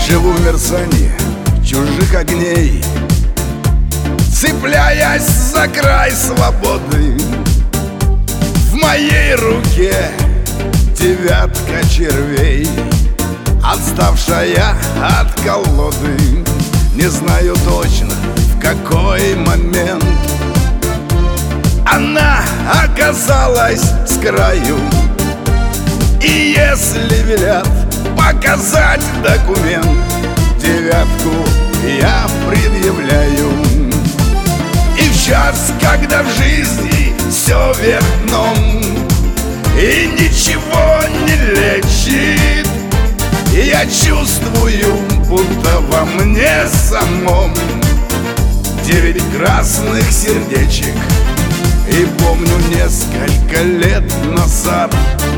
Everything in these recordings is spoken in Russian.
Живу в мерцании чужих огней, цепляясь за край свободы. В моей руке девятка червей, отставшая от колоды. Не знаю точно, в какой момент она оказалась с краю. И если велят показать документ, девятку я предъявляю. И в час, когда в жизни все вверх дном и ничего не лечит, я чувствую, будто во мне самом 9 красных сердечек. И помню несколько лет назад,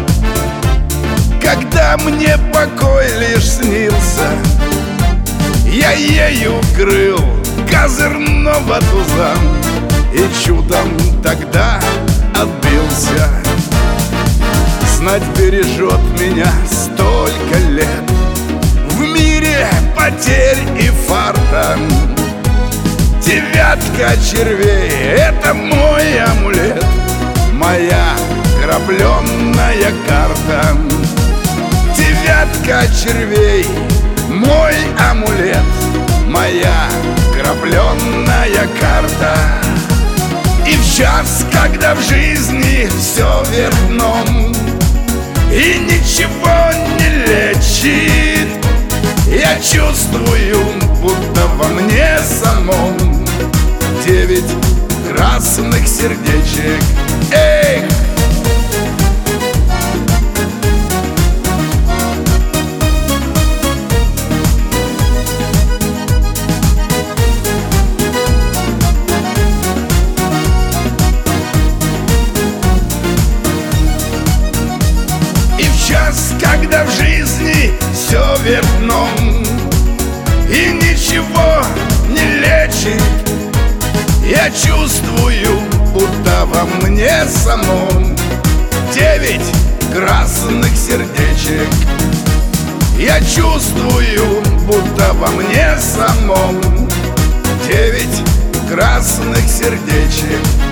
когда мне покой лишь снился, я ею крыл козырного туза и чудом тогда отбился. Знать бережет меня столько лет в мире потерь и фарта. Девятка червей — это мой амулет, моя крапленная карта. Девятка червей — мой амулет, моя крапленная карта. И в час, когда в жизни все вверх дном и ничего не лечит, я чувствую, будто во мне самом 9 красных сердечек. Эх! Когда в жизни все вверх дном и ничего не лечит, я чувствую, будто во мне самом 9 красных сердечек. Я чувствую, будто во мне самом 9 красных сердечек.